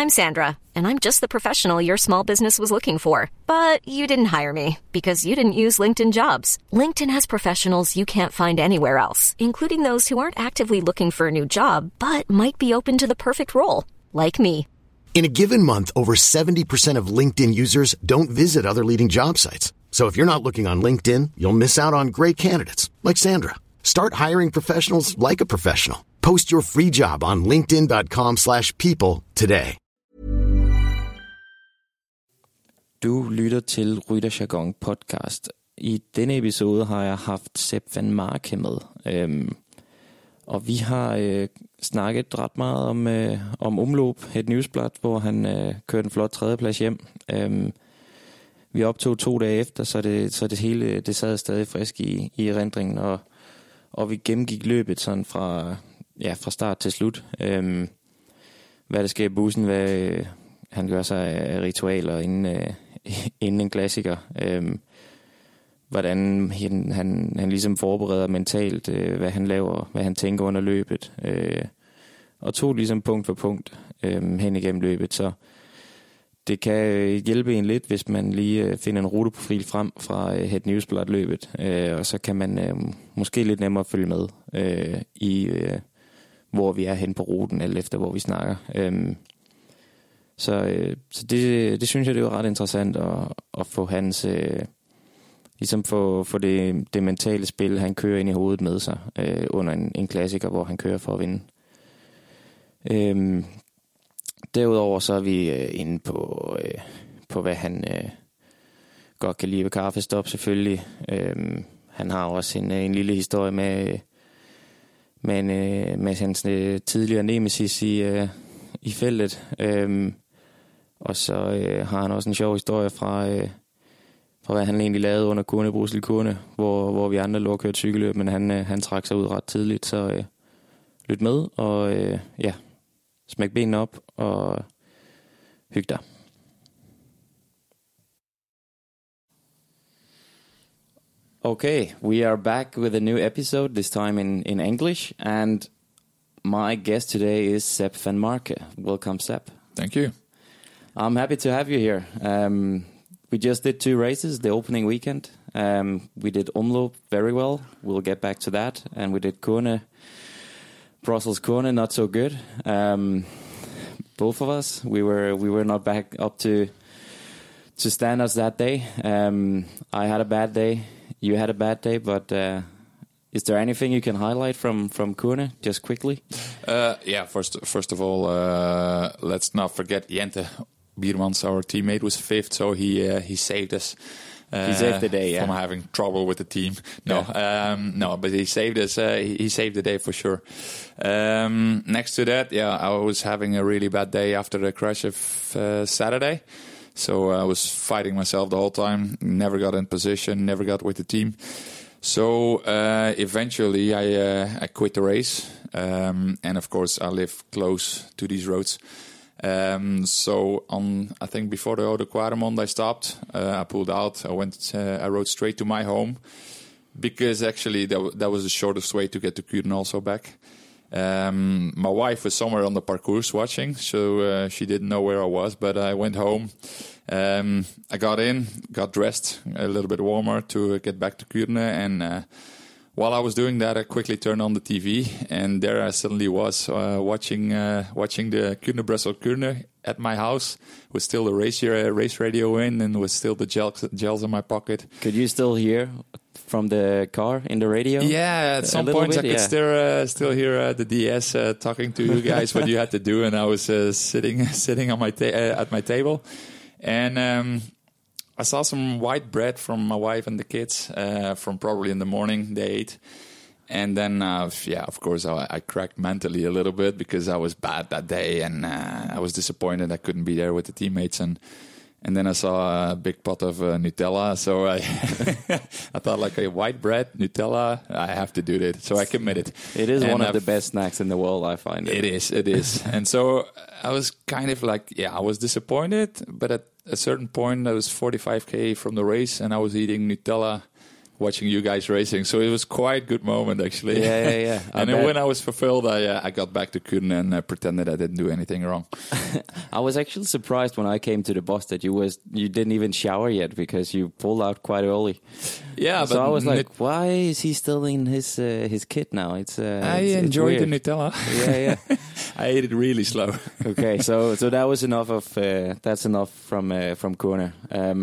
I'm Sandra, and I'm just the professional your small business was looking for. But you didn't hire me because you didn't use LinkedIn Jobs. LinkedIn has professionals you can't find anywhere else, including those who aren't actively looking for a new job, but might be open to the perfect role, like me. In a given month, over 70% of LinkedIn users don't visit other leading job sites. So if you're not looking on LinkedIn, you'll miss out on great candidates like Sandra. Start hiring professionals like a professional. Post your free job on linkedin.com/people today. Du lytter til Rytterjargon podcast. I denne episode har jeg haft Sepp van Marke med. Og vi har snakket ret meget om omløb, et newsblad, hvor han kørte en flot tredjeplads hjem. Vi optog 2 dage efter, så det hele det sad stadig frisk i erindringen, og vi gennemgik løbet sådan fra start til slut. Hvad der sker i bussen, hvad han gør sig af ritualer inden en klassiker. Hvordan han ligesom forbereder mentalt, hvad han laver, hvad han tænker under løbet. Og tog ligesom punkt for punkt hen igennem løbet, så det kan hjælpe en lidt, hvis man lige finder en ruteprofil frem fra Het Newsblad-løbet, og så kan man måske lidt nemmere følge med hvor vi er hen på ruten, eller efter hvor vi snakker. Så det synes jeg, det er ret interessant at få hans ligesom få det mentale spil, han kører ind i hovedet med sig under en klassiker, hvor han kører for at vinde. Derudover så er vi inde på hvad han godt kan lide ved kaffestop selvfølgelig. Han har også en lille historie med hans tidligere nemesis i feltet. Og så har han også en sjov historie fra hvad han egentlig lavede under Kuurne Bruxelles Kuurne, hvor vi andre lå og kørte cykelløb, men han trak sig ud ret tidligt, så lyt med, og smæk benene op og hyg dig. Okay, we are back with a new episode, this time in English, and my guest today is Sepp van Marke. Welcome, Sepp. Thank you. I'm happy to have you here. We just did 2 races the opening weekend. We did Omloop very well. We'll get back to that. And we did Kuurne, Brussels Kuurne, not so good. Both of us, we were not back up to standards that day. I had a bad day. You had a bad day, but is there anything you can highlight from Kuurne, just quickly? First of all, let's not forget Jente Biermans, our teammate, was 5th, so he saved us. He saved the day, from having trouble with the team. No, but he saved us. He saved the day for sure. Next to that, I was having a really bad day after the crash of Saturday. So I was fighting myself the whole time. Never got in position. Never got with the team. So eventually, I quit the race. And of course, I live close to these roads. So I think before the Eau de Quaremont, I stopped. I pulled out. I rode straight to my home because actually that was the shortest way to get to Kuurne also back. My wife was somewhere on the parcours watching, so she didn't know where I was. But I went home. I got in, got dressed a little bit warmer to get back to Kuurne, and while I was doing that, I quickly turned on the TV, and there I suddenly was watching the Kuurne Brussels Kuurne at my house with still the race radio in, and with still the gels in my pocket. Could you still hear from the car in the radio? Yeah, at some points I could still hear the DS talking to you guys what you had to do, and I was sitting on my at my table, and I saw some white bread from my wife and the kids from probably in the morning. They ate. And then, of course, I cracked mentally a little bit because I was bad that day. And I was disappointed I couldn't be there with the teammates. And then I saw a big pot of Nutella. So I thought, like, a white bread, Nutella, I have to do that. So I committed. It is one of the best snacks in the world, I find it. It is. And so I was kind of like, I was disappointed. But at a certain point, I was 45K from the race, and I was eating Nutella watching you guys racing. So it was quite a good moment, actually. Yeah. And then when I was fulfilled, I got back to Kuhn and pretended I didn't do anything wrong. I was actually surprised when I came to the bus that you didn't even shower yet because you pulled out quite early. Yeah, so I was like, why is he still in his kit now? I enjoyed the Nutella. Yeah. I ate it really slow. Okay, so that was enough of that's enough from Kuhn.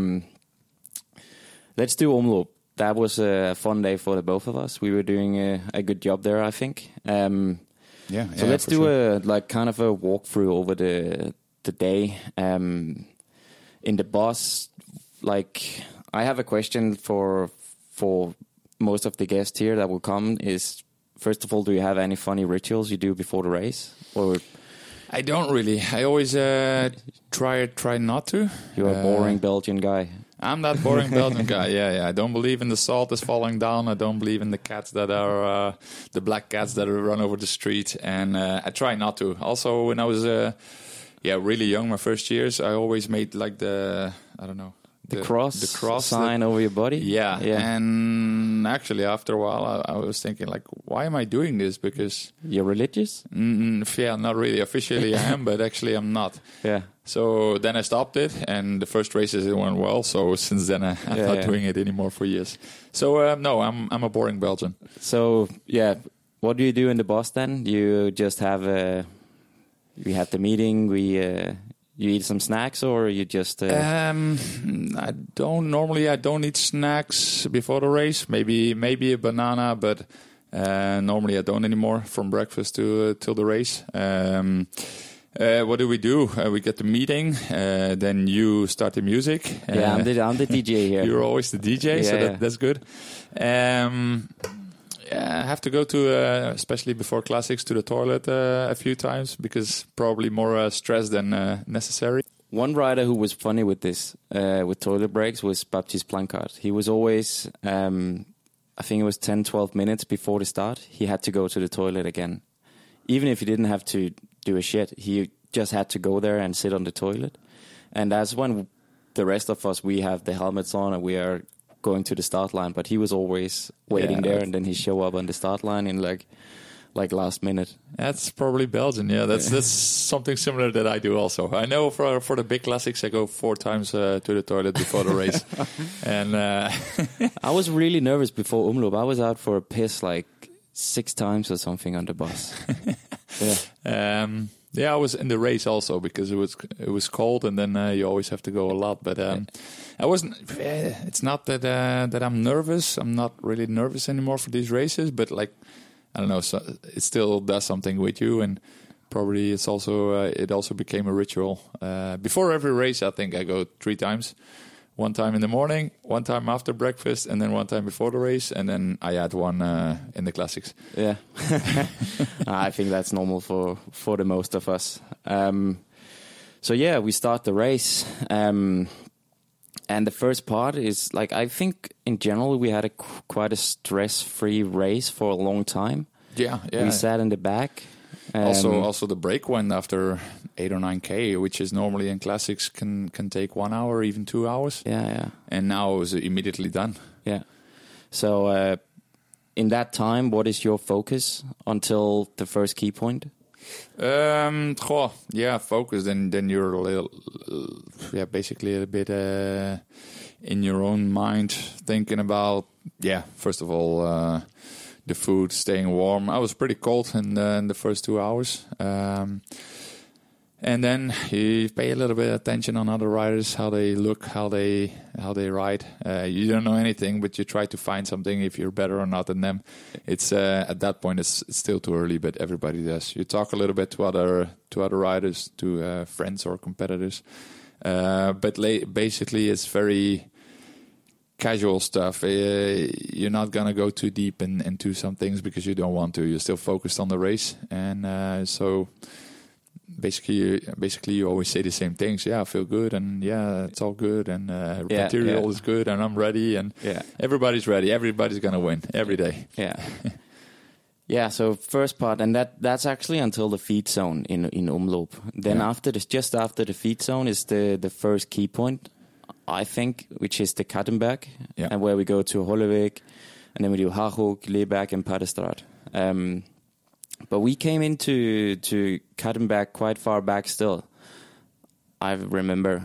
Let's do Omloop. That was a fun day for the both of us. We were doing a good job there, I think. So let's do a kind of a walkthrough over the day. In the bus, like I have a question for most of the guests here that will come. Is first of all, do you have any funny rituals you do before the race? Or I don't really. I always try not to. You're a boring Belgian guy. I'm that boring Belgian guy. Yeah. I don't believe in the salt is falling down. I don't believe in the cats that are the black cats that run over the street. And I try not to. Also, when I was really young, my first years, I always made like the cross sign over your body. Yeah. And actually, after a while, I was thinking like, why am I doing this? Because you're religious? Not really. Officially, I am, but actually, I'm not. Yeah. So then I stopped it, and the first races it went well. So since then, I'm not doing it anymore for years. So no, I'm a boring Belgian. So what do you do in the bus then? You just have we had the meeting. You eat some snacks, or you just? I don't eat snacks before the race. Maybe a banana, but normally I don't anymore from breakfast till the race. What do? We get the meeting, then you start the music. I'm the DJ here. You're always the DJ, so that's good. I have to go to, especially before classics, to the toilet a few times because probably more stress than necessary. One rider who was funny with this, with toilet breaks, was Baptiste Plancard. He was always, I think it was 10, 12 minutes before the start, he had to go to the toilet again. Even if he didn't have to do a shit, he just had to go there and sit on the toilet. And that's when the rest of us, we have the helmets on and we are going to the start line, but he was always waiting there, and then he show up on the start line in like last minute. That's probably Belgian. Yeah, that's something similar that I do also. I know for the big classics, I go 4 times to the toilet before the race. And I was really nervous before Omloop. I was out for a piss like 6 times or something on the bus. I was in the race also because it was cold, and then you always have to go a lot. But I wasn't. It's not that I'm nervous. I'm not really nervous anymore for these races. But like, I don't know. So it still does something with you, and probably it also became a ritual. Before every race, I think I go 3 times. 1 time in the morning, 1 time after breakfast, and then 1 time before the race, and then I add 1 in the classics. Yeah, I think that's normal for the most of us. So we start the race, and the first part is like, I think in general we had quite a stress-free race for a long time. Yeah. We sat in the back. Also the break went after 8 or 9K, which is normally in classics can take 1 hour, even 2 hours. Yeah. And now it was immediately done. Yeah. So in that time, what is your focus until the first key point? Focus. Then you're a little, basically a bit in your own mind, thinking about, first of all, the food, staying warm. I was pretty cold in the first 2 hours. And then you pay a little bit of attention on other riders, how they look, how they ride. You don't know anything, but you try to find something if you're better or not than them. It's at that point it's still too early, but everybody does. You talk a little bit to other riders, to friends or competitors. But basically, it's very casual stuff. You're not gonna go too deep into some things because you don't want to. You're still focused on the race, and so. Basically, you always say the same things. Yeah, I feel good, and it's all good, and material is good, and I'm ready, and everybody's ready. Everybody's gonna win every day. Yeah. So first part, and that's actually until the feed zone in Omloop. Then just after the feed zone is the first key point. I think, which is the Kattenberg, Yeah. and where we go to Hollevik, and then we do Hachhoek, Leeberg, and Padestraat. But we came into Kattenberg quite far back still, I remember.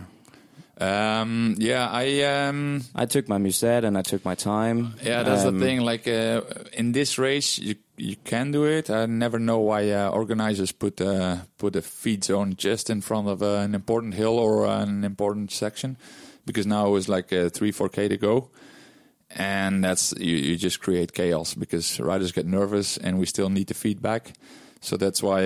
I took my musette and I took my time. Yeah, that's the thing. Like in this race, you can do it. I never know why organizers put a feed zone just in front of an important hill or an important section, because now it's like 3-4K to go, and that's you just create chaos because riders get nervous and we still need the feedback. So that's why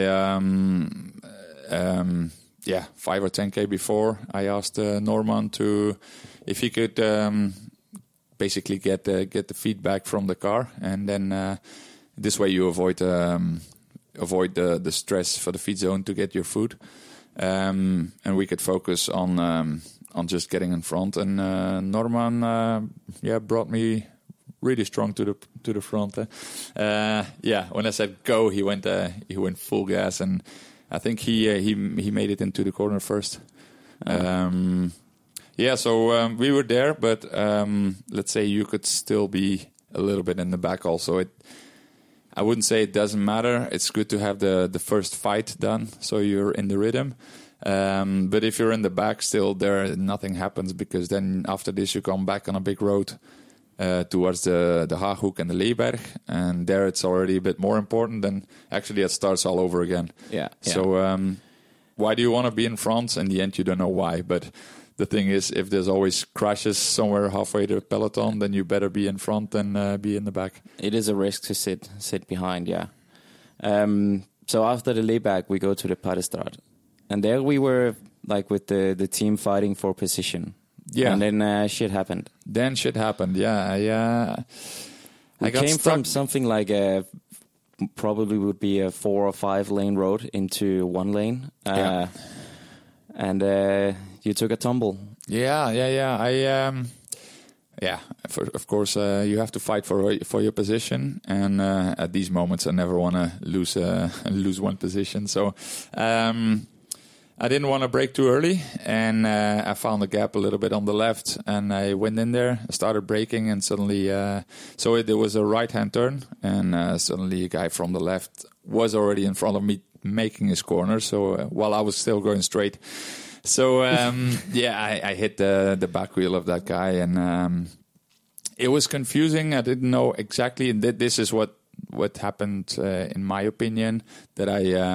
5 or 10K before, I asked Norman if he could basically get the feedback from the car, and then this way you avoid the stress for the feed zone to get your food, and we could focus on just getting in front. And Norman, brought me really strong to the front. When I said go, he went full gas, and I think he made it into the corner first. So we were there, but let's say you could still be a little bit in the back also. I wouldn't say it doesn't matter. It's good to have the first fight done, so you're in the rhythm. But if you're in the back still, nothing happens, because then after this you come back on a big road towards the Hachhoek and the Leeberg, and there it's already a bit more important. Then actually it starts all over again. Yeah. So why do you want to be in front? In the end, you don't know why. But the thing is, if there's always crashes somewhere halfway to the peloton, then you better be in front than be in the back. It is a risk to sit behind, yeah. So after the Leeberg, we go to the Padestraat. And there we were like with the team fighting for position. Yeah. And then shit happened. Yeah. We came from something like probably would be a 4 or 5 lane road into 1 lane. And you took a tumble. Yeah. Of course, you have to fight for your position, and at these moments, I never want to lose one position. So I didn't want to brake too early, and I found a gap a little bit on the left, and I went in there. I started braking, and suddenly, there was a right-hand turn, and suddenly a guy from the left was already in front of me making his corner. So while I was still going straight. So, I hit the back wheel of that guy, and it was confusing. I didn't know exactly. And this is what happened, in my opinion, that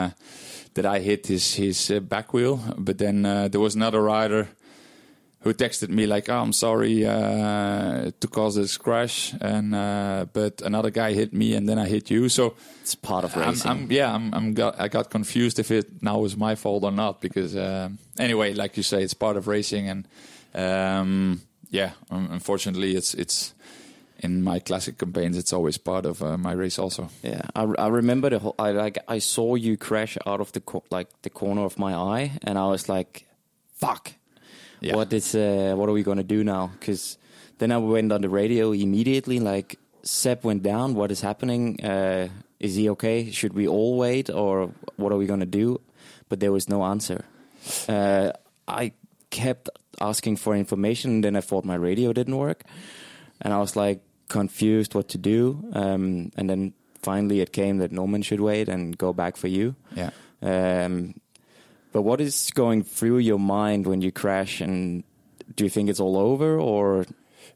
I hit his back wheel. But then there was another rider who texted me like, "Oh, I'm sorry to cause this crash," and but another guy hit me, and then I hit you. So it's part of racing. I got confused if it now was my fault or not, because anyway, like you say, it's part of racing, and unfortunately, it's in my classic campaigns, it's always part of my race also. Yeah, I remember the whole. I saw you crash out of the corner of my eye, and I was like, "Fuck." Yeah. What are we going to do now? Because then I went on the radio immediately, like, Seb went down. What is happening? Is he okay? Should we all wait? Or what are we going to do? But there was no answer. I kept asking for information, and then I thought my radio didn't work. And I was, like, confused what to do. And then finally it came that Norman should wait and go back for you. Yeah. But what is going through your mind when you crash, and do you think it's all over, or?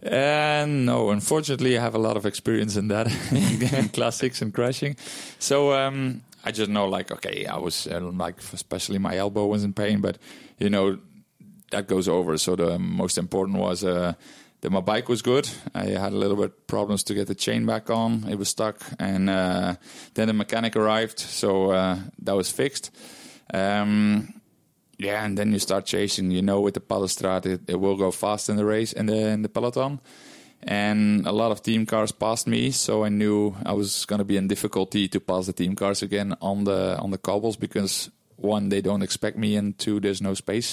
No, unfortunately, I have a lot of experience in that, in classics and crashing. So I just know, like, okay, I was especially my elbow was in pain, but that goes over. So the most important was that my bike was good. I had a little bit problems to get the chain back on; it was stuck, and then the mechanic arrived, so that was fixed. And then you start chasing. With the Padestraat, it will go fast in the race, in the peloton, and a lot of team cars passed me. So I knew I was going to be in difficulty to pass the team cars again on the cobbles, because 1, they don't expect me, and 2, there's no space.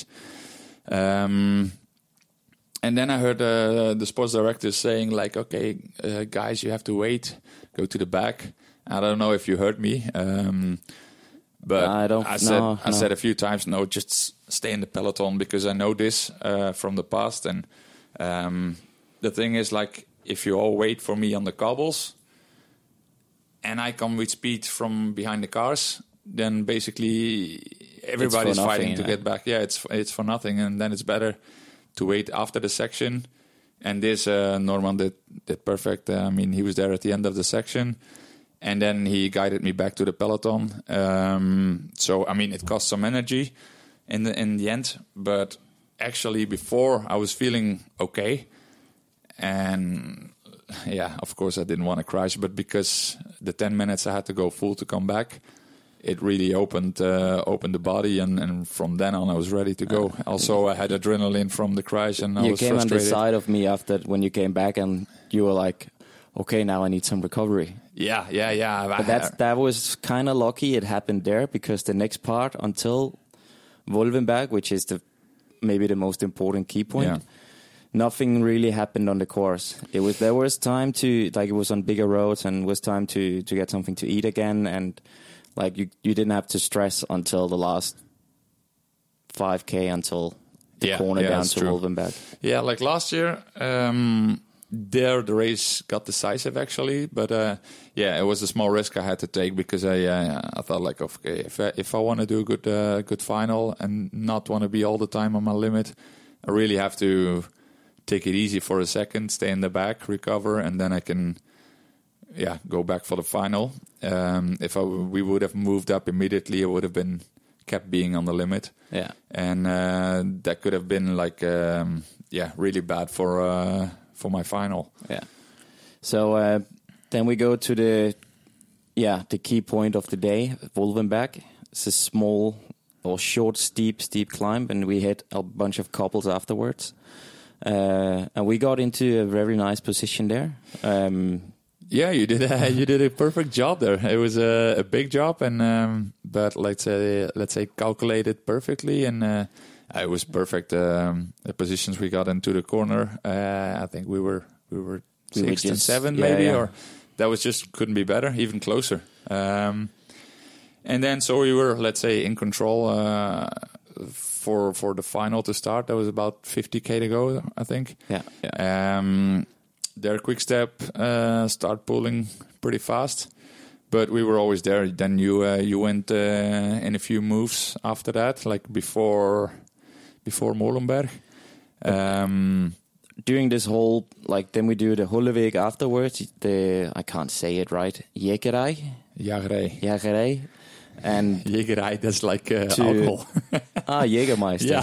And then I heard the sports director saying, like, "Okay, guys, you have to wait. Go to the back." I don't know if you heard me. But I said a few times, no, just stay in the peloton because I know this from the past. And the thing is, like, if you all wait for me on the cobbles and I come with speed from behind the cars, then basically everybody's fighting to get back. Yeah, it's for nothing. And then it's better to wait after the section. And this Norman did perfect. I mean, he was there at the end of the section. And then he guided me back to the peloton. So, I mean, it cost some energy in the end. But actually, before, I was feeling okay. And, yeah, of course, I didn't want to crash. But because the 10 minutes I had to go full to come back, it really opened the body. And from then on, I was ready to go. Also, I had adrenaline from the crash. And I was frustrated. You came on the side of me after when you came back and you were like, okay, now I need some recovery. Yeah. But that was kind of lucky it happened there, because the next part until Wolvenberg, which is maybe the most important key point, nothing really happened on the course. There was time to, like, it was on bigger roads and it was time to get something to eat again, and like you didn't have to stress until the last 5K until the corner down to Wolvenberg. Yeah, like last year. There, the race got decisive actually, but it was a small risk I had to take because I thought, like, okay, if I want to do a good final and not want to be all the time on my limit, I really have to take it easy for a second, stay in the back, recover, and then I can go back for the final. If we would have moved up immediately, I would have kept being on the limit. Yeah, and that could have been like really bad for my final. Yeah. So then we go to the key point of the day, Wolvenberg. It's a small or short, steep climb, and we hit a bunch of couples afterwards. And we got into a very nice position there. You did a perfect job there. It was a big job, and but let's say calculated perfectly, and it was perfect. The positions we got into the corner, I think we were 6th and 7th maybe, or that was just couldn't be better, even closer. And then so we were, let's say, in control for the final to start. There was about 50K to go, I think. Their quick step start pulling pretty fast, but we were always there. Then you went in a few moves after that, like before Molenberg. During this whole, like, then we do the Hullevik afterwards. I can't say it right. Jagerij. And Jagerij, that's like alcohol. Jägermeister.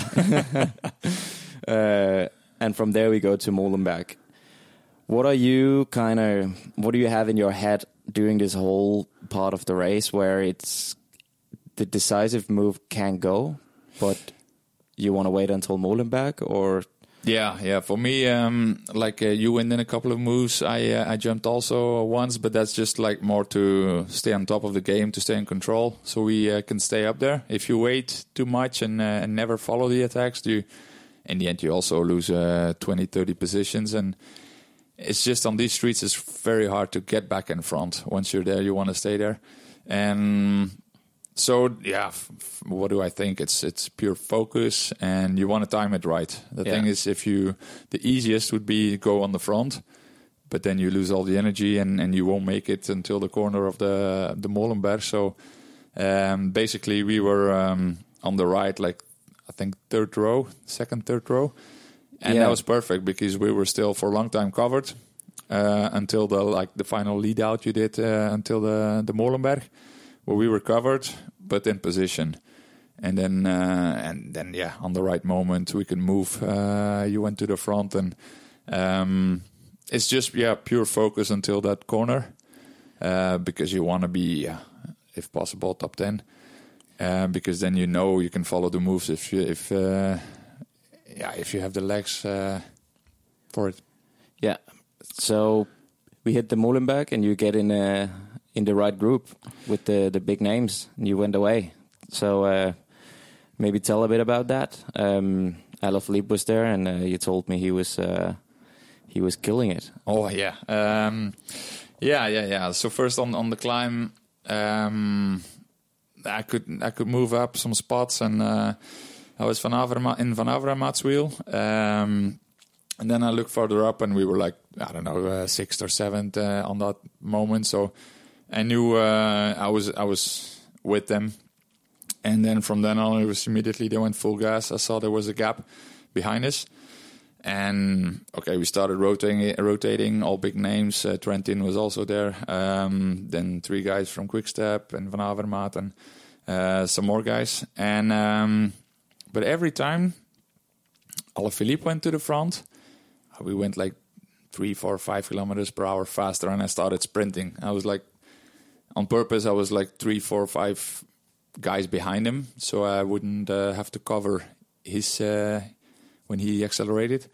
Yeah. And from there we go to Molenberg. What do you have in your head during this whole part of the race where it's the decisive move can go, but you want to wait until Molenberg, or? Yeah. For me, you went in a couple of moves. I jumped also once, but that's just like more to stay on top of the game, to stay in control, so we can stay up there. If you wait too much and never follow the attacks, in the end you also lose 20-30 positions, and it's just on these streets it's very hard to get back in front. Once you're there, you want to stay there, and so what do I think? It's pure focus, and you want to time it right. The thing is, the easiest would be go on the front, but then you lose all the energy and you won't make it until the corner of the Molenberg. So basically we were on the right, like I think third row. And that was perfect because we were still for a long time covered until the final lead out you did until the Molenberg, where we were covered but in position. And then on the right moment we can move. You went to the front, and it's just pure focus until that corner because you want to be, if possible, top 10 because then you can follow the moves if you have the legs for it. Yeah. So we hit the Molenberg, and you get in the right group with the big names, and you went away. So maybe tell a bit about that. Alaphilippe was there, and you told me he was killing it. Oh yeah, yeah. So first on the climb, I could move up some spots, and I was in Van Avermaet's wheel. And then I looked further up, and we were like, I don't know, 6th or 7th on that moment. So I knew I was with them. And then from then on, it was immediately they went full gas. I saw there was a gap behind us. And, okay, we started rotating all big names. Trentin was also there. Then 3 guys from Quickstep and Van Avermaet and some more guys. And but every time Alaphilippe went to the front, we went like 3, 4, 5 kilometers per hour faster, and I started sprinting. I was like, on purpose, I was like 3, 4, 5 guys behind him, so I wouldn't have to cover his when he accelerated.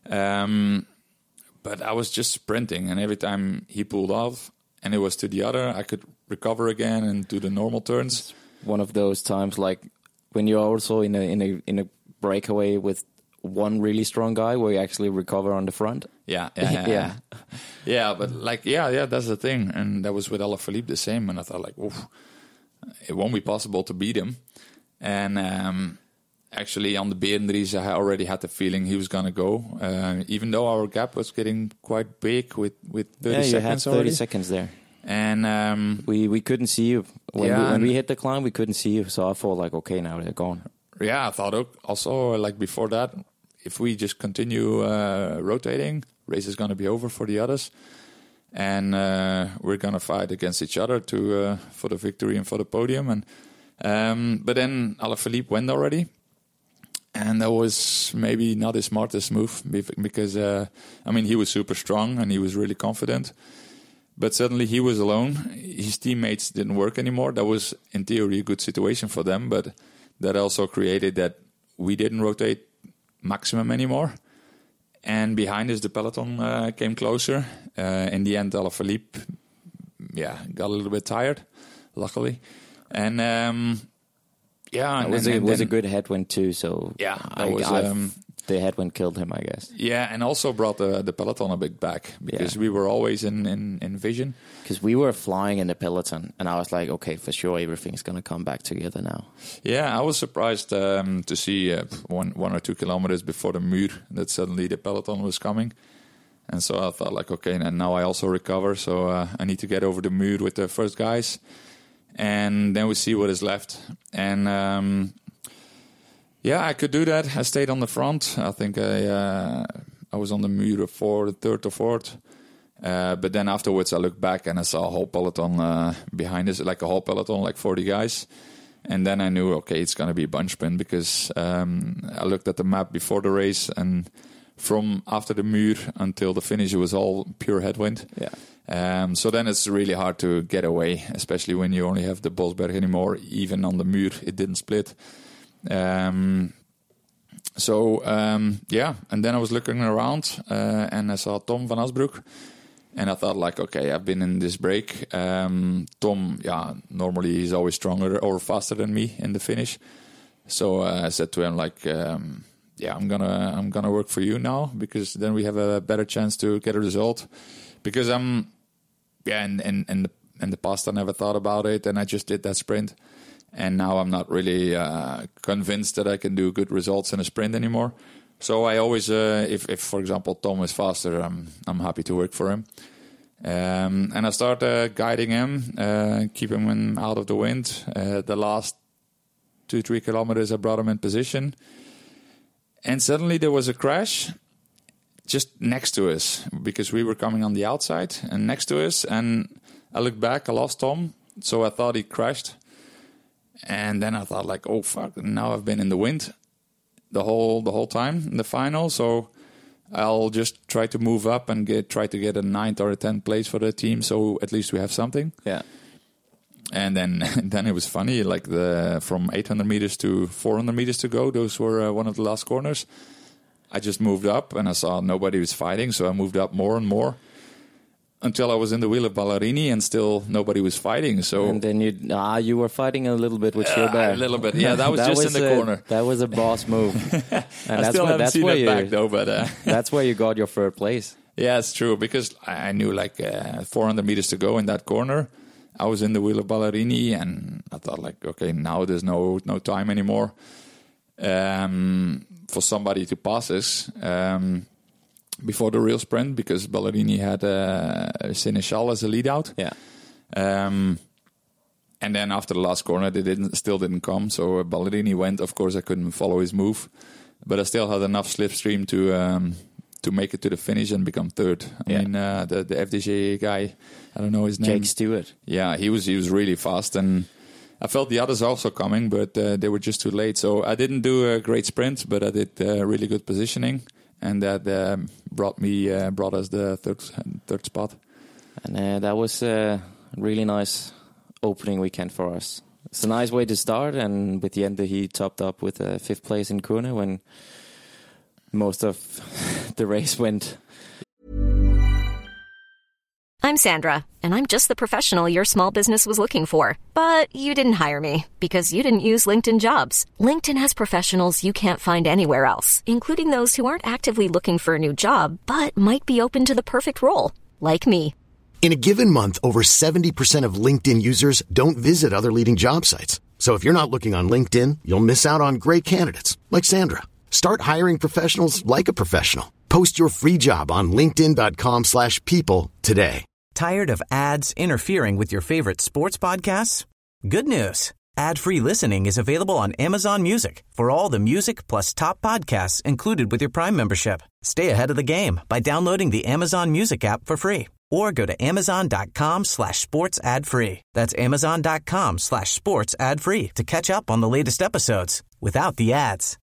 But I was just sprinting, and every time he pulled off, and it was to the other, I could recover again and do the normal turns. One of those times, like when you're also in a breakaway with one really strong guy, where you actually recover on the front. Yeah. But like, that's the thing, and that was with Alaphilippe the same. And I thought, like, oof, it won't be possible to beat him. And actually, on the Berenries, I already had the feeling he was gonna go, even though our gap was getting quite big with 30 seconds. You had 30 already. seconds there. And we couldn't see you when we hit the climb. We couldn't see you, so I thought like, okay, now they're gone. Yeah, I thought also like before that, if we just continue rotating, race is going to be over for the others, and we're going to fight against each other for the victory and for the podium. And but then Alaphilippe went already, and that was maybe not his smartest move because he was super strong and he was really confident. But suddenly he was alone. His teammates didn't work anymore. That was, in theory, a good situation for them. But that also created that we didn't rotate maximum anymore. And behind us, the peloton came closer. In the end, Alaphilippe, got a little bit tired, luckily. And, it was a good headwind too. So the headwind killed him, I guess. Yeah, and also brought the peloton a bit back because we were always in vision. Because we were flying in the peloton, and I was like, okay, for sure, everything's going to come back together now. Yeah, I was surprised to see 1 or 2 kilometers before the Muur that suddenly the peloton was coming. And so I thought, like, okay, and now I also recover, so I need to get over the Muur with the first guys. And then we see what is left. And... I could do that. I stayed on the front. I think I was on the Muur for the 3rd or 4th. But then afterwards I looked back and I saw a whole peloton behind us, like a whole peloton, like 40 guys. And then I knew, okay, it's going to be a bunch sprint because I looked at the map before the race, and from after the Muur until the finish, it was all pure headwind. Yeah. So then it's really hard to get away, especially when you only have the Bosberg anymore. Even on the Muur, it didn't split. And then I was looking around and I saw Tom van Asbroek, and I thought, like, okay, I've been in this break. Tom, normally he's always stronger or faster than me in the finish. So I said to him, like, I'm gonna work for you now, because then we have a better chance to get a result. Because in the past I never thought about it, and I just did that sprint. And now I'm not really convinced that I can do good results in a sprint anymore. So I always, if for example Tom is faster, I'm happy to work for him. And I start guiding him, keep him out of the wind. The last 2-3 kilometers, I brought him in position. And suddenly there was a crash just next to us, because we were coming on the outside and next to us. And I looked back, I lost Tom, so I thought he crashed. And then I thought, like, oh fuck! Now I've been in the wind the whole time in the final. So I'll just try to move up and try to get a 9th or a 10th place for the team. So at least we have something. Yeah. And then it was funny. Like from 800 meters to 400 meters to go, those were one of the last corners. I just moved up and I saw nobody was fighting, so I moved up more and more. Until I was in the wheel of Ballerini and still nobody was fighting. So and then you were fighting a little bit with Gilbert. A little bit, yeah. That was just in the corner. That was a boss move. And I still haven't seen it back though. But that's where you got your 3rd place. Yeah, it's true, because I knew like 400 meters to go in that corner. I was in the wheel of Ballerini and I thought, like, okay, now there's no time anymore. for somebody to pass us before the real sprint, because Ballerini had Seneschal as a lead out. Yeah. And then after the last corner, they still didn't come. So Ballerini went. Of course, I couldn't follow his move, but I still had enough slipstream to make it to the finish and become third. I mean, the FDJ guy, I don't know his name. Jake Stewart. Yeah, he was really fast, and I felt the others also coming, but they were just too late. So I didn't do a great sprint, but I did really good positioning, and that brought us the third spot. And that was a really nice opening weekend for us. It's a nice way to start, and with the end he topped up with 5th place in Kuurne when most of the race went. I'm Sandra, and I'm just the professional your small business was looking for. But you didn't hire me because you didn't use LinkedIn Jobs. LinkedIn has professionals you can't find anywhere else, including those who aren't actively looking for a new job, but might be open to the perfect role, like me. In a given month, over 70% of LinkedIn users don't visit other leading job sites. So if you're not looking on LinkedIn, you'll miss out on great candidates like Sandra. Start hiring professionals like a professional. Post your free job on linkedin.com/people today. Tired of ads interfering with your favorite sports podcasts? Good news. Ad-free listening is available on Amazon Music for all the music plus top podcasts included with your Prime membership. Stay ahead of the game by downloading the Amazon Music app for free, or go to amazon.com/sports ad free. That's amazon.com/sports ad free to catch up on the latest episodes without the ads.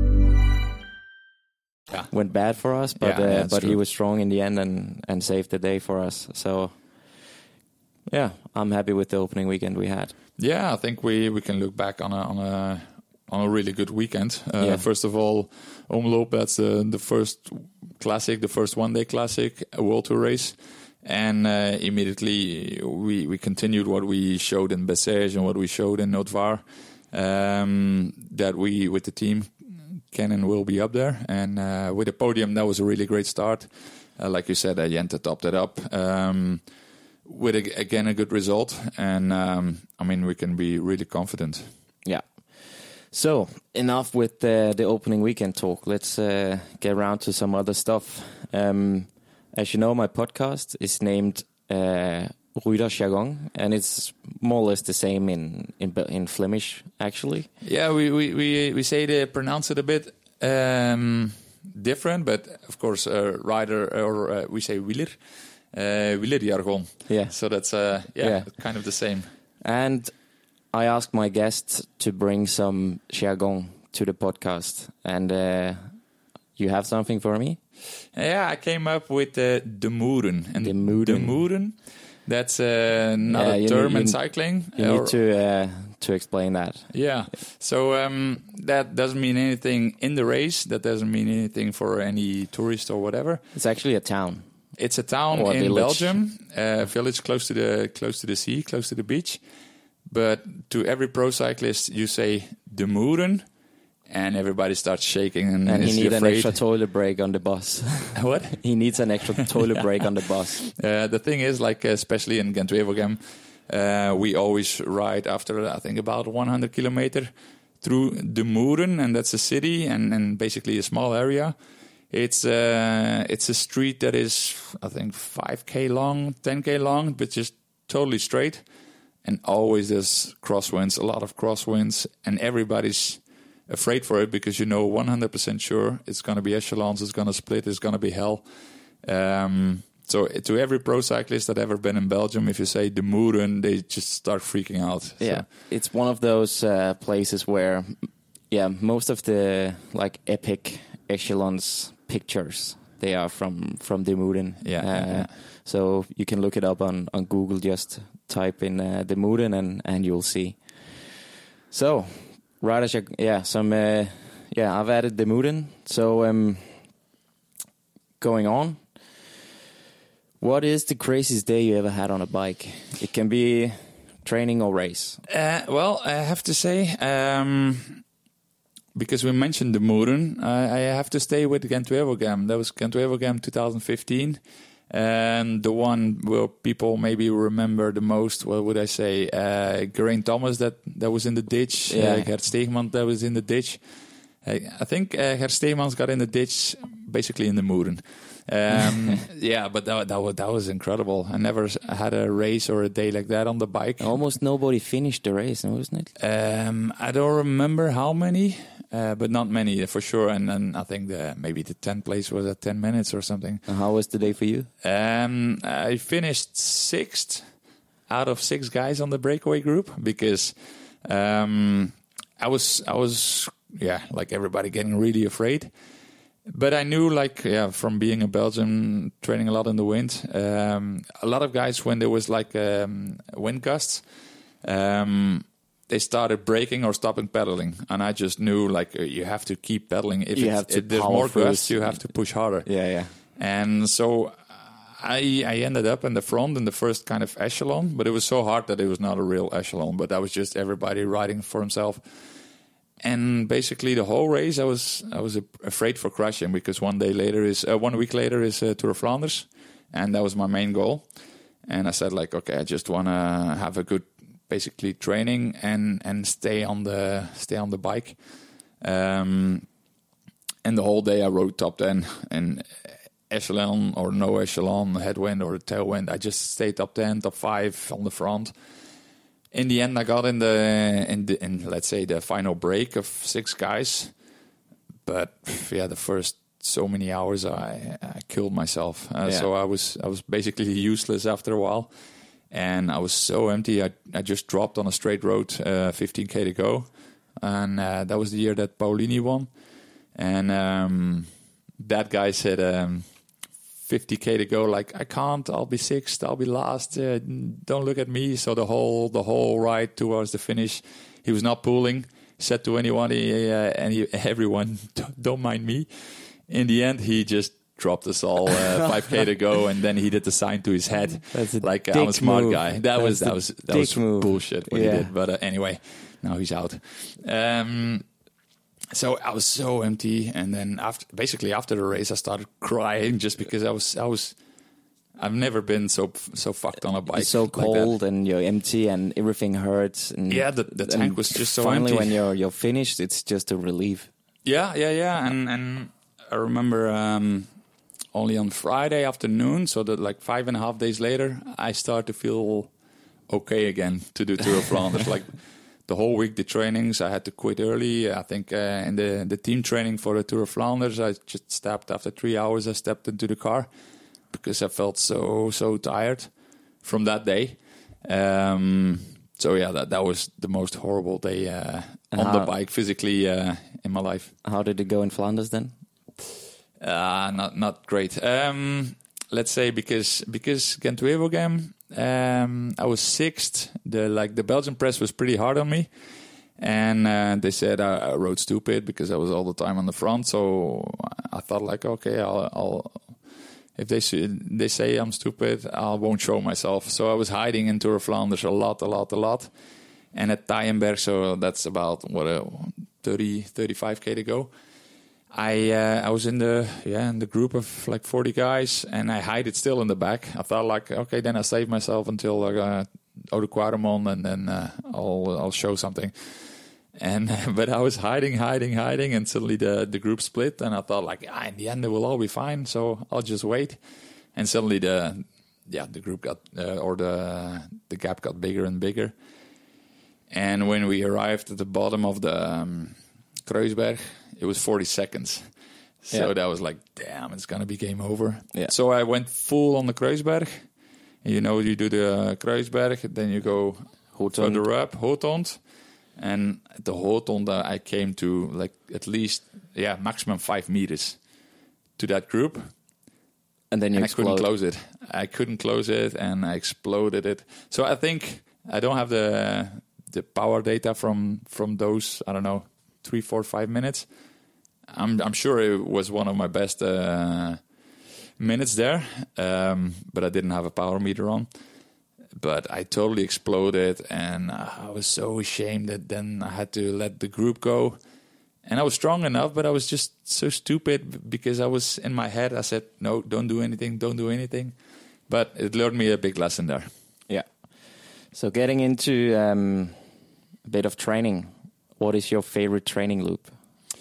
Yeah. Went bad for us, but he was strong in the end and saved the day for us. So, yeah, I'm happy with the opening weekend we had. Yeah, I think we can look back on a really good weekend. First of all, Omloop, that's the first classic, the first one-day classic, a World Tour race. And immediately we continued what we showed in Bessèges and what we showed in Haute-Var, that we, with the team, can and will be up there. And with the podium, that was a really great start. Like you said, Jente topped it up with, again, a good result. And, I mean, we can be really confident. Yeah. So, enough with the opening weekend talk. Let's get around to some other stuff. As you know, my podcast is named Rytterjargon, and it's more or less the same in Flemish, actually. Yeah, we say they pronounce it a bit different, but of course, rider, or we say wieler, wielerjargon. Yeah. So that's kind of the same. And I asked my guests to bring some jargon to the podcast, and you have something for me? Yeah, I came up with de Moeren. And de Moeren, that's another term in cycling. You need to explain that. Yeah, so that doesn't mean anything in the race. That doesn't mean anything for any tourist or whatever. It's actually a town. It's a town in Belgium, a village close to the sea, close to the beach. But to every pro cyclist, you say de Moeren, and everybody starts shaking and he needs afraid. An extra toilet break on the bus. What? He needs an extra toilet break on the bus. The thing is, like especially in Gent-Wevelgem, we always ride after I think about 100 kilometers through de Moeren, and that's a city and basically a small area. It's a street that is I think 5k long, 10k long, but just totally straight, and always there's crosswinds, a lot of crosswinds, and everybody's afraid for it because 100% sure it's going to be echelons, it's going to split, it's going to be hell. So to every pro cyclist that ever been in Belgium, if you say de Moeren, they just start freaking out. Yeah, it's one of those places where, most of the like epic echelons pictures, they are from de Moeren. So you can look it up on Google, just type in de Moeren and you'll see. So, I've added de Moeren. So, going on, what is the craziest day you ever had on a bike? It can be training or race. Well, I have to say, because we mentioned de Moeren, I have to stay with Gent-Wevelgem. That was Gent-Wevelgem 2015. And the one where people maybe remember the most, what would I say? Geraint Thomas that was in the ditch. Gert Steegman that was in the ditch. I think Herr Steemans got in the ditch basically in the Moeren. Yeah, but that was incredible. I never had a race or a day like that on the bike. Almost nobody finished the race, wasn't it? I don't remember how many, but not many for sure. And then I think maybe the 10th place was at 10 minutes or something. And how was the day for you? I finished 6th out of 6 guys on the breakaway group because I was like everybody getting really afraid. But I knew, from being a Belgian, training a lot in the wind, a lot of guys, when there was wind gusts, they started braking or stopping pedaling. And I just knew, you have to keep pedaling. If there's more gusts, you have to push harder. Yeah. And so I ended up in the front in the first kind of echelon, but it was so hard that it was not a real echelon, but that was just everybody riding for himself. And basically the whole race, I was afraid for crashing because 1 week later is Tour of Flanders, and that was my main goal. And I said okay, I just want to have a good basically training and stay on the bike. And the whole day I rode top 10 and echelon or no echelon, headwind or tailwind. I just stayed top 10, top 5 on the front. In the end, I got in let's say the final break of 6 guys, but the first so many hours I killed myself. So I was basically useless after a while, and I was so empty. I just dropped on a straight road, 15k to go, and that was the year that Paulini won, and that guy said. 50k to go, I can't, I'll be 6th, I'll be last, don't look at me. So the whole ride towards the finish, he was not pulling, said to anyone, everyone, don't mind me. In the end, he just dropped us all 5k to go, and then he did the sign to his head. I'm a smart move. guy. That was bullshit what he did. But anyway, now he's out. So I was so empty, and then after the race, I started crying just because I've never been so fucked on a bike. It's so cold, and you're empty, and everything hurts. And the tank was just so finally, empty. When you're finished, it's just a relief. Yeah. And I remember only on Friday afternoon, so that 5.5 days later, I started to feel okay again to do Tour of Flanders. The whole week, the trainings, I had to quit early. I think in the team training for the Tour of Flanders, I just stopped after 3 hours. I stepped into the car because I felt so tired from that day. That was the most horrible day on the bike physically in my life. How did it go in Flanders then? Not great. Let's say because Gent-Wevelgem, I was 6th. The Belgian press was pretty hard on me, and they said I rode stupid because I was all the time on the front. So I thought okay, I'll if they say I'm stupid, I won't show myself. So I was hiding in Tour of Flanders a lot, and at Taaienberg, so that's about 35k to go. I was in the group of 40 guys, and I hide it still in the back. I thought okay, then I save myself until Oude Quaremont, and then I'll show something. And but I was hiding, and suddenly the group split, and I thought in the end it will all be fine, so I'll just wait. And suddenly the group got the gap got bigger and bigger. And when we arrived at the bottom of the Kruisberg, it was 40 seconds. So that was damn, it's going to be game over. Yeah. So I went full on the Kruisberg. You do the Kruisberg, then you go further up, Hotond. And at the Hotond, I came to at least, maximum 5 meters to that group. And then I couldn't close it. I couldn't close it, and I exploded it. So I think I don't have the power data from those, I don't know, 3, 4, 5 minutes. I'm sure it was one of my best minutes there, but I didn't have a power meter on. But I totally exploded, and I was so ashamed that then I had to let the group go. And I was strong enough, but I was just so stupid because I was in my head. I said, no, don't do anything. But it learned me a big lesson there. Yeah. So getting into a bit of training, what is your favorite training loop?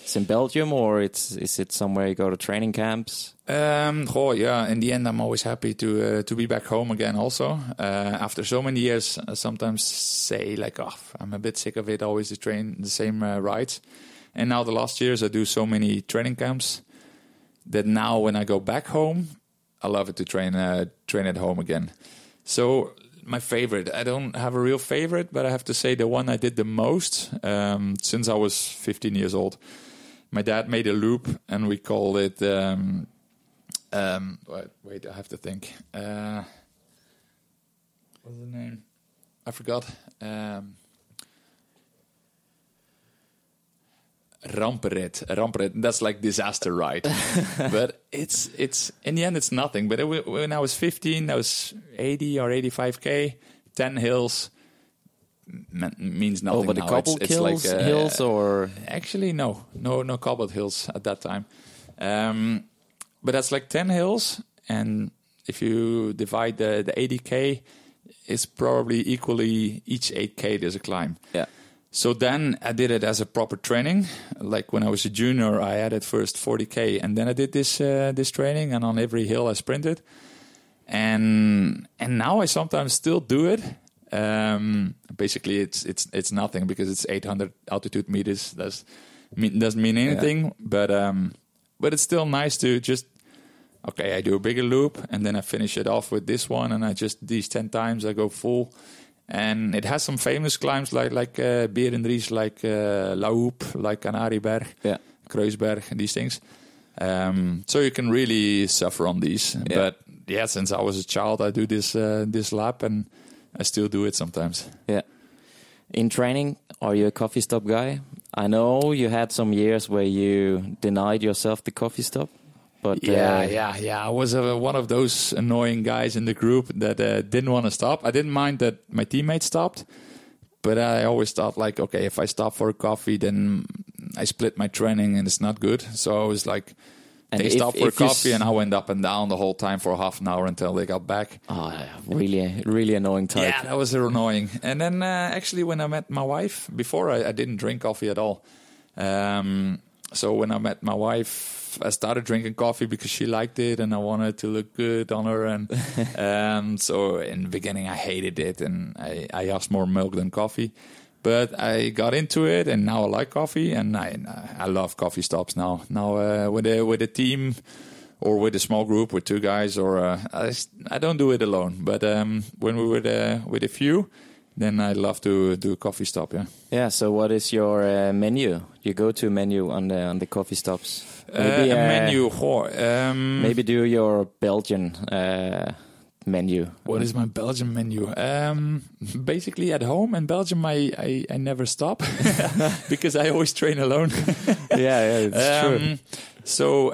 It's in Belgium, or is it somewhere you go to training camps? Yeah. In the end, I'm always happy to be back home again. Also, after so many years, I sometimes say like, "Oh, I'm a bit sick of it. Always to train the same rides." And now the last years, I do so many training camps that now when I go back home, I love it to train at home again. So my favorite, I don't have a real favorite, but I have to say the one I did the most since I was 15 years old. My dad made a loop, and we called it. Wait, I have to think. What's the name? I forgot. Ramperit. That's like disaster ride, but it's in the end it's nothing. But when I was 15, that was 80 or 85k, 10 hills. Means nothing. Over the cobbled hills, or actually no cobbled hills at that time. But that's like 10 hills, and if you divide the 80k, it's probably equally each 8k there's a climb. Yeah. So then I did it as a proper training. Like when I was a junior, I added first 40k, and then I did this training, and on every hill I sprinted. And now I sometimes still do it. Basically, it's nothing because it's 800 altitude meters. Doesn't mean anything, but it's still nice to just. Okay, I do a bigger loop, and then I finish it off with this one, and I just these 10 times I go full. And it has some famous climbs like Berendries, like La Hoop, like Canarieberg, Kruisberg, and these things. So you can really suffer on these. Yeah. But yeah, since I was a child, I do this lap, and I still do it sometimes. Yeah. In training, are you a coffee stop guy? I know you had some years where you denied yourself the coffee stop. But I was one of those annoying guys in the group that didn't want to stop. I didn't mind that my teammates stopped, but I always thought like, okay, if I stop for a coffee, then I split my training and it's not good. So I was like, they stopped for a coffee, and I went up and down the whole time for half an hour until they got back. Oh, really annoying type. Yeah, that was annoying. And then actually when I met my wife, before I didn't drink coffee at all. So when I met my wife, I started drinking coffee because she liked it, and I wanted to look good on her. And so in the beginning, I hated it, and I asked more milk than coffee. But I got into it, and now I like coffee, and I love coffee stops now. Now with a team or with a small group with two guys, or I don't do it alone. But when we're with a few, then I love to do a coffee stop. Yeah. Yeah. So what is your menu? Your go-to menu on the coffee stops? Maybe a menu. Maybe do your Belgian menu. What is my Belgian menu? Basically, at home in Belgium, I never stop because I always train alone. yeah, it's true. So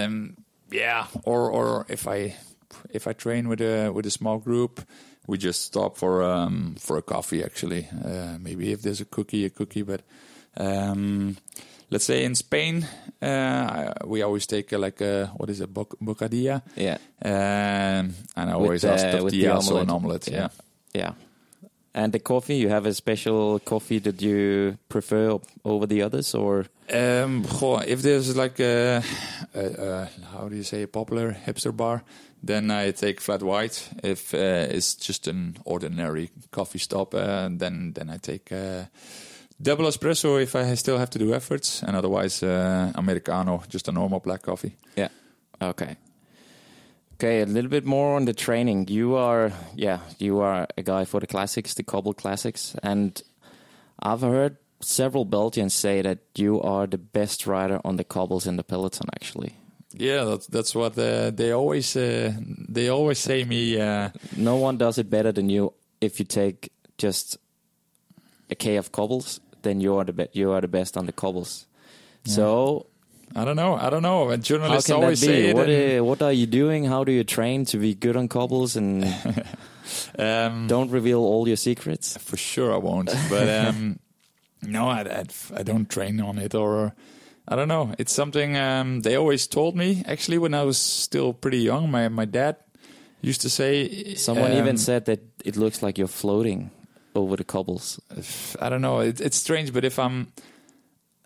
or if I train with a small group, we just stop for a coffee. Actually, maybe if there's a cookie, but. Let's say in Spain, we always take what is it, bocadilla? Yeah. And I always ask tortillas or an omelette. Yeah. And the coffee, you have a special coffee that you prefer over the others, or? If there's like how do you say, a popular hipster bar, then I take flat white. If it's just an ordinary coffee stop, then I take. Double espresso if I still have to do efforts, and otherwise Americano, just a normal black coffee. Yeah. Okay, a little bit more on the training. You are a guy for the classics, the cobble classics, and I've heard several Belgians say that you are the best rider on the cobbles in the peloton, actually. Yeah, that's what they always say me. No one does it better than you. If you take just a K of cobbles, then you are the best on the cobbles. Yeah. So I don't know. Journalists always say it. What are you doing? How do you train to be good on cobbles? And don't reveal all your secrets. For sure, I won't. But no, I don't train on it, or I don't know. It's something they always told me. Actually, when I was still pretty young, my dad used to say. Someone even said that it looks like you're floating over the cobbles. I don't know. It's strange, but if I'm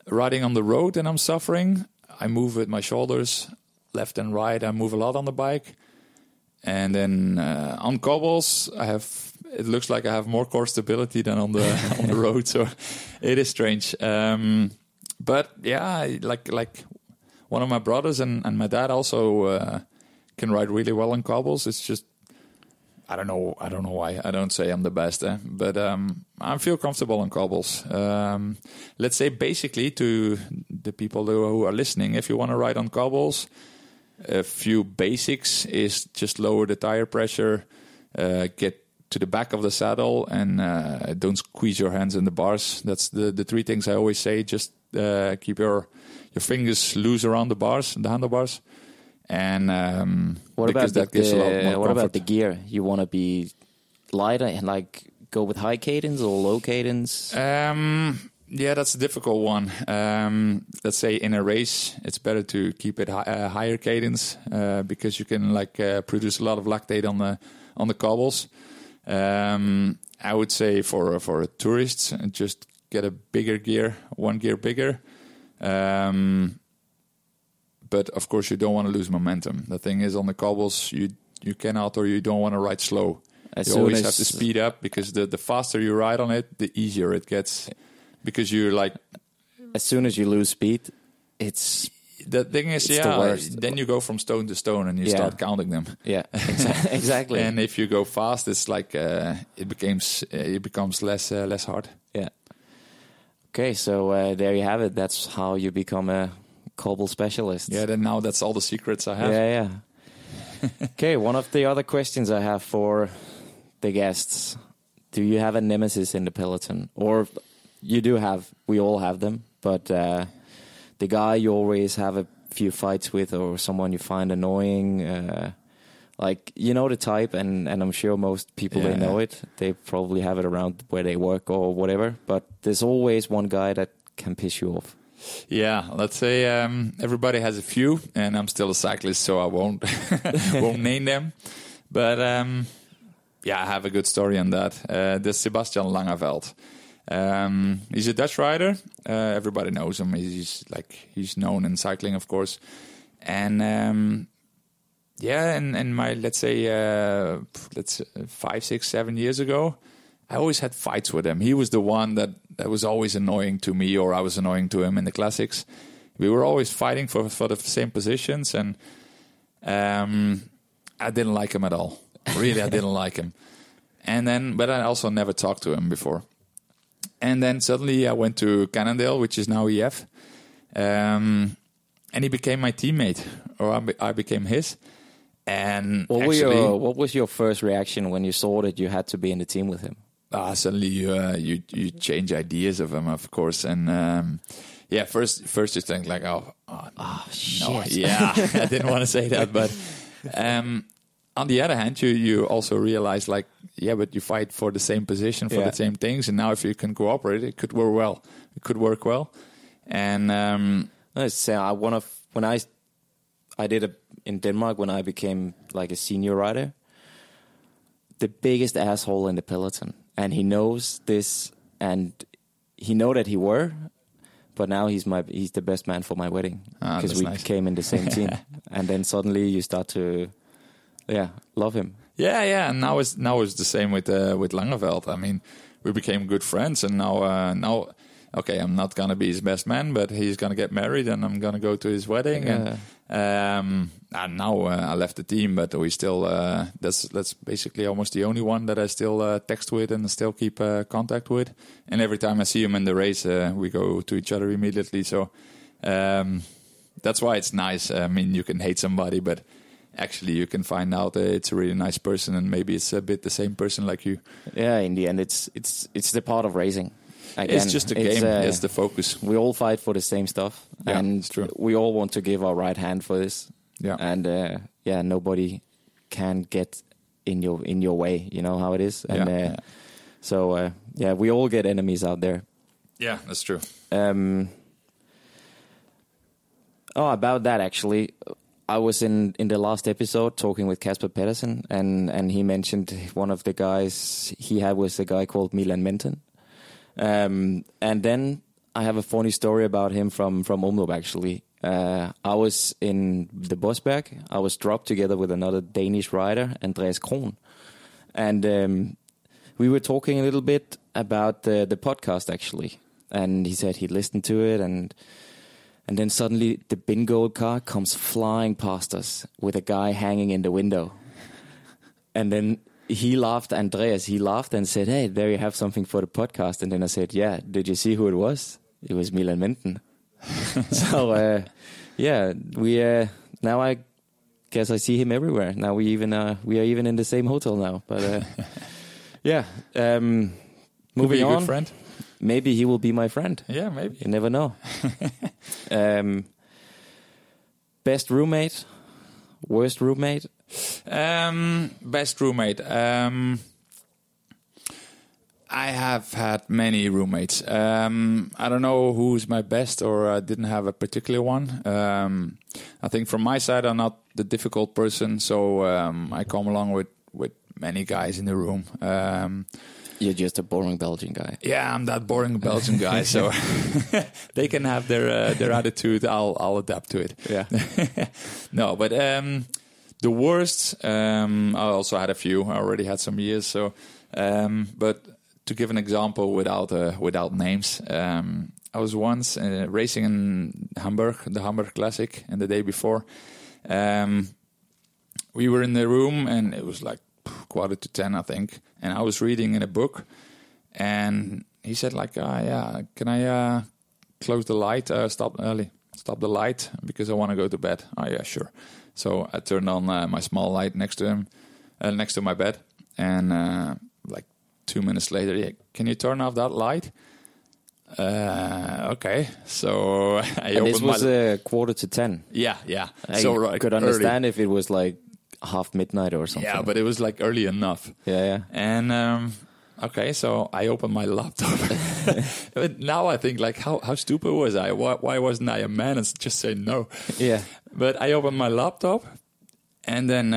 riding on the road and I'm suffering, I move with my shoulders left and right. I move a lot on the bike. And then on cobbles, it looks like I have more core stability than on the on the road. So it is strange. But yeah, like one of my brothers and my dad also can ride really well on cobbles. It's just, I don't know why. I don't say I'm the best, but I feel comfortable on cobbles. Let's say basically to the people who are listening, if you want to ride on cobbles, a few basics is just lower the tire pressure, get to the back of the saddle, and don't squeeze your hands in the bars. That's the three things I always say. Just keep your fingers loose around the bars, the handlebars. And what about that gives a lot more what comfort. about the gear? You want to be lighter and like go with high cadence or low cadence? Yeah, that's a difficult one. Let's say in a race, it's better to keep it higher cadence because you can produce a lot of lactate on the cobbles. I would say for tourists, just get a bigger gear, one gear bigger. But of course, you don't want to lose momentum. The thing is, on the cobbles, you cannot or you don't want to ride slow. You always have to speed up because the faster you ride on it, the easier it gets. Because you're like, as soon as you lose speed, it's the thing is, the worst. Then you go from stone to stone and you start counting them. Yeah, exactly. And if you go fast, it's like it becomes less hard. Yeah. Okay, so there you have it. That's how you become a cobble specialist. Yeah, then now that's all the secrets I have. Yeah. Okay, one of the other questions I have for the guests: do you have a nemesis in the peloton, or you do have? We all have them, but the guy you always have a few fights with, or someone you find annoying, like you know the type, and I'm sure most people they know it. They probably have it around where they work or whatever. But there's always one guy that can piss you off. Yeah, let's say everybody has a few, and I'm still a cyclist, so I won't name them. But I have a good story on that. There's Sebastian Langeveld. He's a Dutch rider. Everybody knows him. He's known in cycling, of course. And in my let's say 5, 6, 7 years ago, I always had fights with him. He was the one that was always annoying to me, or I was annoying to him in the classics. We were always fighting for the same positions, and I didn't like him at all. Really, I didn't like him. But I also never talked to him before. And then suddenly I went to Cannondale, which is now EF, and he became my teammate, or I became his. And what was your first reaction when you saw that you had to be in the team with him? Suddenly you change ideas of him, of course, and first you think like, oh shit. No, yeah, I didn't want to say that, but on the other hand, you also realize like, but you fight for the same position, for the same things, and now if you can cooperate, it could work well. It could work well, and when I did it in Denmark when I became like a senior rider, the biggest asshole in the peloton. And he knows this, and he know that he were, but now he's the best man for my wedding because we came in the same team. And then suddenly you start to, love him. Yeah, and now it's the same with Langeveld. I mean, we became good friends, and now, okay, I'm not gonna be his best man, but he's gonna get married, and I'm gonna go to his wedding. And now I left the team, but we still that's basically almost the only one that I still text with and still keep contact with. And every time I see him in the race, we go to each other immediately. So that's why it's nice. I mean, you can hate somebody, but actually you can find out it's a really nice person, and maybe it's a bit the same person like you. Yeah, in the end, it's the part of racing. Again, it's just a game. It's the focus. We all fight for the same stuff, and it's true. We all want to give our right hand for this. Yeah, and nobody can get in your way. You know how it is, and so we all get enemies out there. Yeah, that's true. About that actually, I was in the last episode talking with Kasper Pedersen, and he mentioned one of the guys he had was a guy called Milan Menton. And then I have a funny story about him from Omloop, actually. I was in the Bosberg. I was dropped together with another Danish rider, Andreas Kron. And we were talking a little bit about the podcast, actually. And he said he'd listened to it, and then suddenly the bingo car comes flying past us with a guy hanging in the window. And then he laughed, he laughed and said, "Hey, there you have something for the podcast." And then I said, "Yeah, did you see who it was? It was Milan Minden." So, we now I guess I see him everywhere. Now we are even in the same hotel now. But moving on. Good friend. Maybe he will be my friend. Yeah, maybe. You never know. Best roommate, worst roommate. Best roommate. I have had many roommates. I don't know who's my best, or I didn't have a particular one. I think from my side, I'm not the difficult person, so I come along with many guys in the room. You're just a boring Belgian guy. Yeah, I'm that boring Belgian guy, so they can have their attitude. I'll adapt to it. Yeah. No, but the worst, I also had a few. I already had some years, so but to give an example without names, I was once racing in Hamburg, the Hamburg Classic, and the day before, we were in the room, and it was like 9:45, I think, and I was reading in a book, and he said like, can I close the light, stop the light, because I want to go to bed. Oh yeah, sure. So I turned on my small light next to him, next to my bed, and like 2 minutes later, yeah, can you turn off that light? Okay. So I opened. This was 9:45. Yeah. I could understand early. If it was like half midnight or something. Yeah, but it was like early enough. Yeah. And okay, so I opened my laptop. But now I think like, how stupid was I? Why wasn't I a man and just say no? Yeah. But I opened my laptop, and then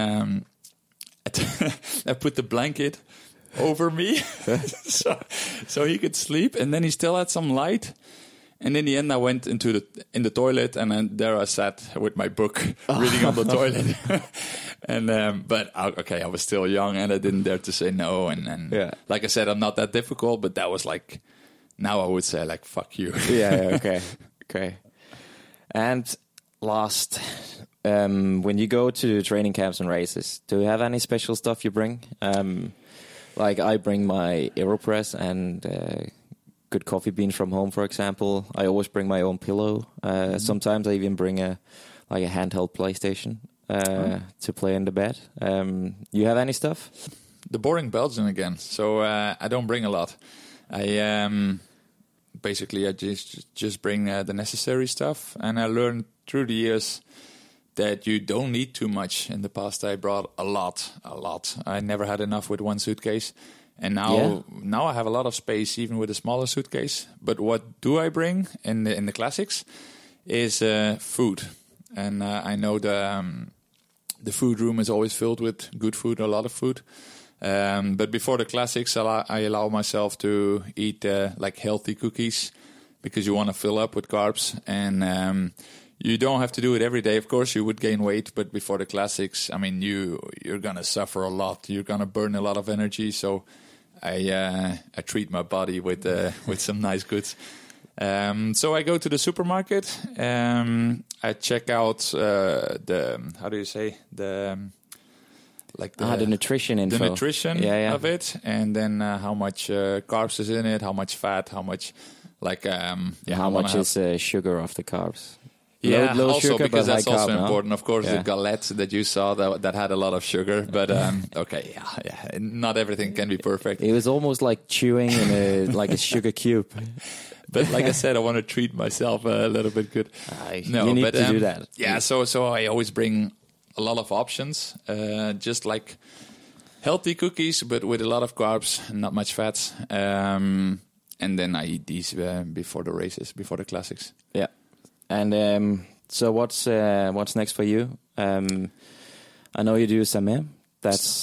I put the blanket over me so he could sleep, and then he still had some light. And in the end, I went in the toilet, and then there I sat with my book, reading on the toilet. And but okay, I was still young, and I didn't dare to say no. And yeah. Like I said, I'm not that difficult, but that was like, now I would say like, fuck you. Yeah. Okay. And last, when you go to training camps and races, do you have any special stuff you bring? Like I bring my AeroPress and good coffee beans from home, for example. I always bring my own pillow. Sometimes I even bring a handheld PlayStation to play in the bed. You have any stuff? The boring Belgian again. So I don't bring a lot. I just bring the necessary stuff, and I learned through the years that you don't need too much. In the past, I brought a lot. I never had enough with one suitcase. And now I have a lot of space, even with a smaller suitcase. But what do I bring in the classics is food. And I know the food room is always filled with good food, a lot of food. But before the classics, I allow myself to eat like healthy cookies, because you want to fill up with carbs. And you don't have to do it every day. Of course, you would gain weight, but before the classics, I mean, you're gonna suffer a lot. You're gonna burn a lot of energy. So I treat my body with some nice goods. So I go to the supermarket. I check out the nutrition info. The nutrition of it, and then how much carbs is in it, how much fat, how much how much is sugar of the carbs. Yeah, low also sugar, because that's also carb, important. Of course, the galette that you saw that had a lot of sugar, but okay, yeah, not everything can be perfect. It was almost like chewing in a sugar cube. But like I said, I want to treat myself a little bit good. You need to do that. Yeah, so I always bring a lot of options, just like healthy cookies, but with a lot of carbs, not much fats. And then I eat these before the races, before the classics. Yeah. And so what's next for you? I know you do Samer. That's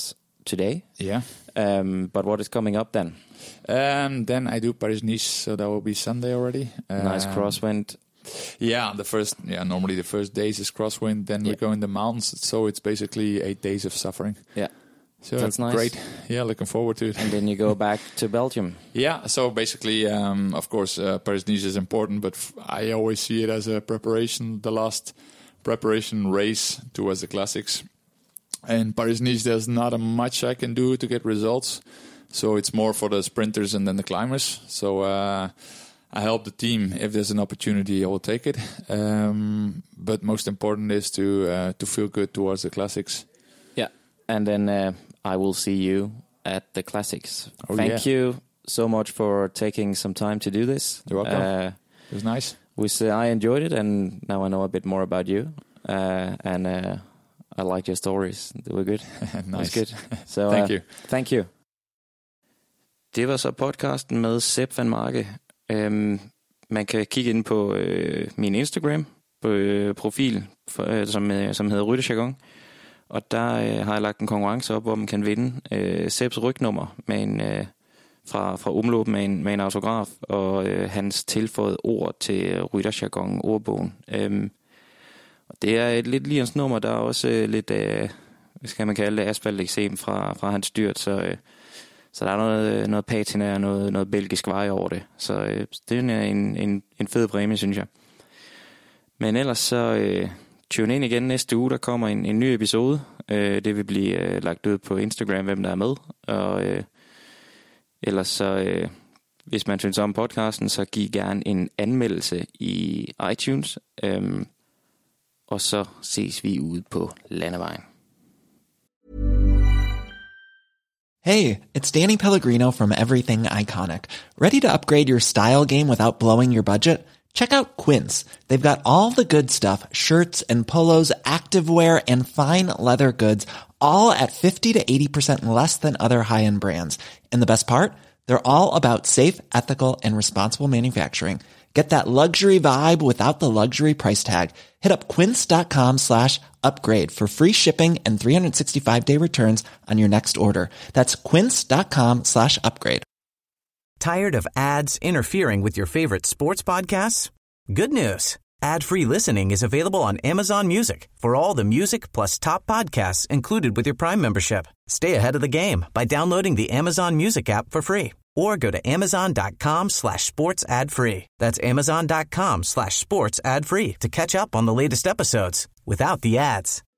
today. Yeah. But what is coming up then? Then I do Paris-Nice, so that will be Sunday already. Nice crosswind. Yeah, normally the first days is crosswind, then we go in the mountains, so it's basically 8 days of suffering. Yeah. So that's nice. Great. Yeah, looking forward to it. And then you go back to Belgium. Yeah, so basically, of course, Paris-Nice is important, but I always see it as a preparation, the last preparation race towards the classics. And Paris-Nice, there's not much I can do to get results. So it's more for the sprinters and then the climbers. So I help the team. If there's an opportunity, I will take it. But most important is to feel good towards the classics. Yeah, and then I will see you at the classics. Thank you so much for taking some time to do this. You're welcome. It was nice. I enjoyed it, and now I know a bit more about you. And I liked your stories. They were good. Nice. It was good. So Thank you. Thank you. Det var så podcasten med Sepp van Marke. Man kan kigge ind på min Instagram profil, som hedder Rytterjargon. Og der har jeg lagt en konkurrence op, hvor man kan vinde Sepps rygnummer med en, fra Umloop med en autograf og hans tilføjede ord til Rytterjargon ordbogen. Og det er et lidt lirens nummer, der er også lidt, hvad skal man kalde det, asfalteksem fra hans styrt, så der er noget patina og noget belgisk veje over det. Så det er en fed præmie, synes jeg. Men ellers så tune ind igen næste uge, der kommer en ny episode. Det vil blive lagt ud på Instagram, hvem der er med. Og ellers så, hvis man synes om podcasten, så giv gerne en anmeldelse i iTunes. Og så ses vi ude på landevejen. Hey, it's Danny Pellegrino from Everything Iconic. Ready to upgrade your style game without blowing your budget? Check out Quince. They've got all the good stuff, shirts and polos, activewear, and fine leather goods, all at 50 to 80% less than other high-end brands. And the best part? They're all about safe, ethical, and responsible manufacturing. Get that luxury vibe without the luxury price tag. Hit up quince.com/upgrade for free shipping and 365-day returns on your next order. That's quince.com/upgrade. Tired of ads interfering with your favorite sports podcasts? Good news. Ad-free listening is available on Amazon Music for all the music plus top podcasts included with your Prime membership. Stay ahead of the game by downloading the Amazon Music app for free or go to amazon.com/sports ad free. That's amazon.com/sports ad free to catch up on the latest episodes without the ads.